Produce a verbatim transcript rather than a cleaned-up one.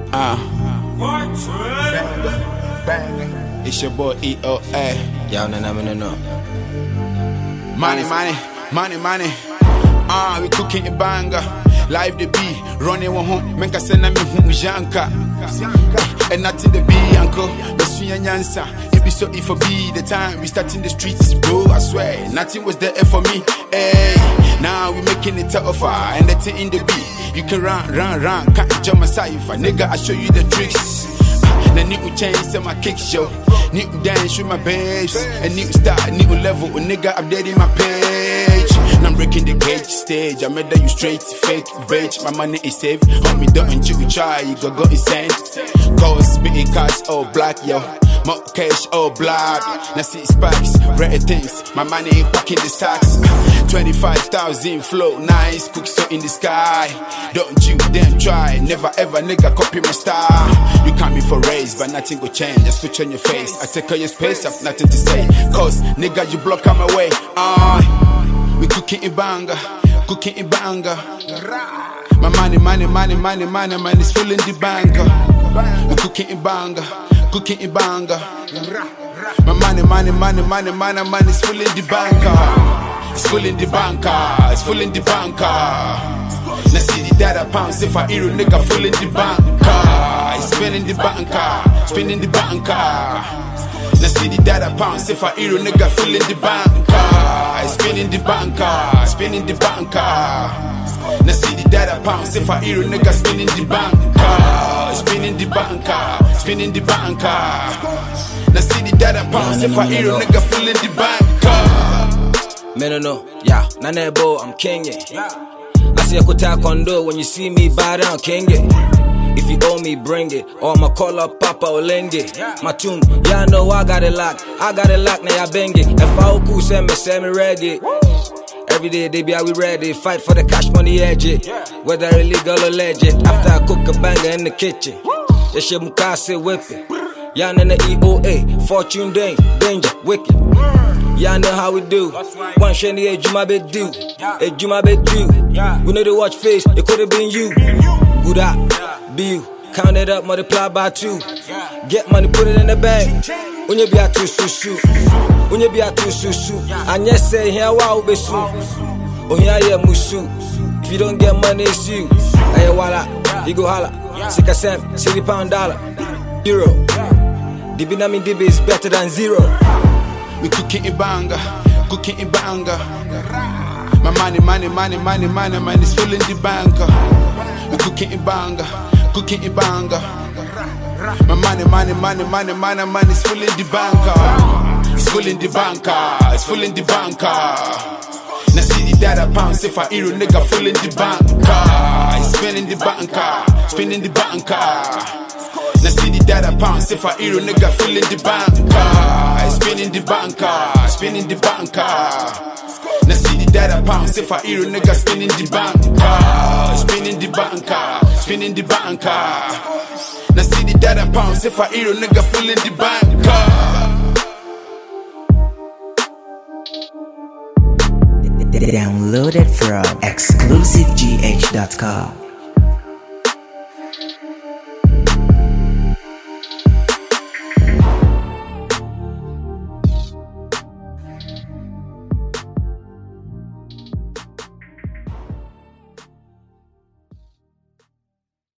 Uh, it's your boy E O A. Y'all know, know, know, know. Money, money, money, money. Ah, uh, we cooking a banger. Live the beat, running one home. Make us send me home, Janka. And nothing the beat, uncle. The swing answer. It be so if for be the time we start in the streets, bro. I swear, nothing was there for me. Hey, now we making it tougher. And the thing in the beat, you can run, run, run. Can't jump my cipher, nigga. I show you the tricks. The new change to my kick show. New dance with my babes. A new start, new level. A nigga updating my page. And I'm breaking the gauge stage. I made that you straight, fake, bitch. My money is safe. Homie, don't you try, you go go insane. Cause spitting cars all black, yo. More cash, all blood. Now see spikes, red things. My money ain't packing the sacks. twenty-five thousand flow, nice, cook so in the sky. Don't you damn try, never ever nigga copy my style. You can't be for race, but nothing go change. Just put on your face. I take all your space, I've nothing to say. Cause nigga, you block out my way. Ah, uh, we cooking in banger, cooking in banger. My money, money, money, money, money, man is filling the banger. We cooking in banger, cooking in banger. My money, money, money, money, money, man is filling the banker. It's full in the banker, it's full in the banker. Now see the data pounds if I hear a nigga full in the banker. It's spinning the banker, spinning the banker. Now see the data pounds if I hear a nigga full in the banker. It's spinning the banker, spinning the banker. Now see the data pounds if I hear a nigga spinning the banker. Spinning the banker, spinning the banker. Now see the data pounds if I hear a nigga full in the banker. Me no no, yeah, Nanebo, I'm king, yeah. I see a kota condo when you see me bow down, king, yeah. If you owe me, bring it, or I'ma call up Papa Olenge. My tune, yeah, I know I got it locked, I got it locked, now I bang it. If I cool, send me, send me ready. Every day they be how we ready, fight for the cash money edge it. Whether illegal or legit, after I cook a banger in the kitchen. Yeah, shit, Mukase whip it. Yeah, in the E O A, fortune day, danger, wicked. Yeah, I know how we do. One shiny a Juma be do. A Juma be do. We need to watch face, it could have been you. Good up, be you. Count it up, multiply by two. Get money, put it in the bag. When you be a two susu. When you be a two susu. And yes, say here, wow, be su. Oh, here, yeah, musu. If you don't get money, it's you. Hey, wala, you go holla. Sika cent, city pound dollar. Euro. D B Nami D B is better than zero. We cooking in banger, cooking in banger. My money, money, money, money, money, man is filling the banker. We cooking in banger, cooking in banger. My money, money, money, money, money, man is filling the banker. It's filling the banker, it's filling the banker. Now see the data pounds if I hear a nigga filling the banker. It's spinning the banker, spinning the banker. Now see the data pounds if I hear a nigga filling the banker. Spinning the banker, spinning the banker. Now see the data pounds if I hear a nigga spinning the banker. Spinning the banker, spinning the banker. Now see the data pounds if I hear a nigga filling the banker. Downloaded from exclusive g h dot com.